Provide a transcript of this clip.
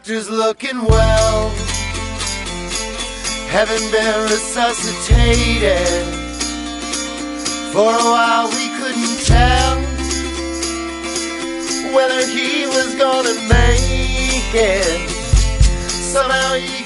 doctor's looking well. Having been resuscitated. For a while we couldn't tell whether he was gonna make it. Somehow he